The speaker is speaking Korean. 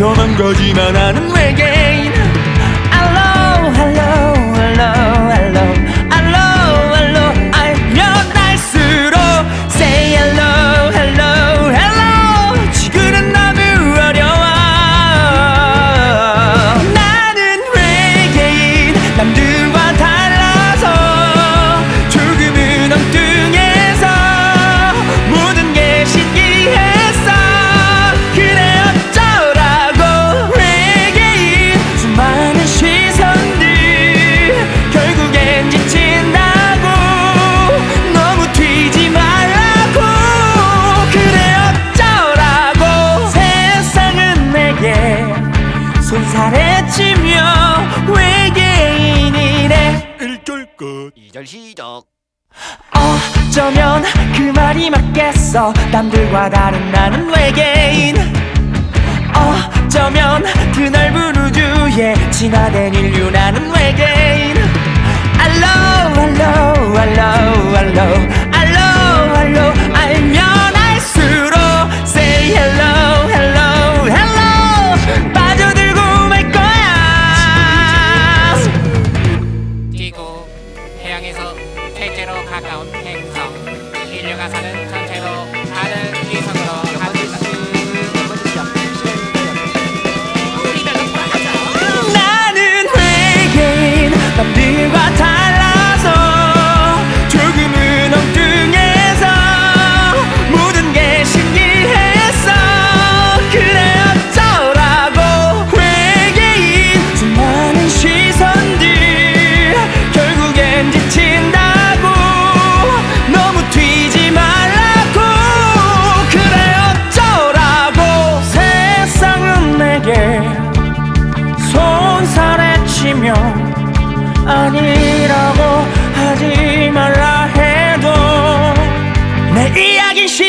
도망가지만 하는 외계인. Hello hello hello hello hello hello 알면 알수록 Say hello hello hello 지금은 너무 어려워. 나는 외계인 남들과 달라서 조금은 엉뚱해서 모든 게 신기했어. 그래 어쩌라고 외계인 수많은 시선들 결국엔 지친다고 너무 튀지 말라고. 그래 어쩌라고 세상은 내게 손살해치며 외계인이래. 1절 끝 2절 시작. 어쩌면 그 말이 맞겠어. 남들과 다른 나는 외계인. 어쩌면 그 넓은 우주에 진화된 인류 나는 외계인. Hello hello hello hello hello hello 알면 알수록 Say hello hello hello 빠져들고 말 거야. 지구, 태양에서 셋째로 가까운 행성, 인류가 사는 전체로 하늘 위성으로 합니다. 나는 외계인 남들과 달라서 조금은 엉뚱해서 모든 게 신기했어. 그래 어쩌라고 외계인 수많은 시선들 결국엔 지친다고 너무 튀지 말라고. 그래 어쩌라고 세상은 내게 손살해치며 아니라고 하지 말라 해도 내 이야긴